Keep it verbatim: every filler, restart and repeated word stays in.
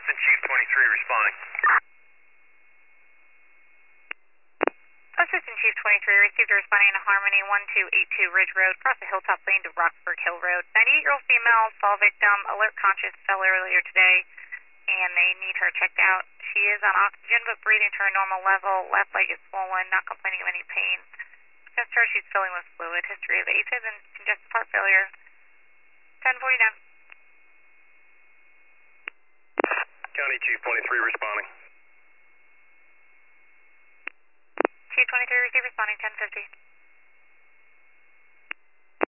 Assistant Chief twenty-three responding. Assistant Chief twenty-three received a responding to Harmony one two eight two Ridge Road, across the Hilltop Lane to Roxburgh Hill Road. ninety-eight-year-old female, fall victim, alert conscious, fell earlier today, and they need her checked out. She is on oxygen but breathing to her normal level. Left leg is swollen, not complaining of any pain. Just her, she's filling with fluid. History of AFib and congestive heart failure. ten forty-nine. County Chief twenty-three responding. Chief twenty-three received responding ten fifty.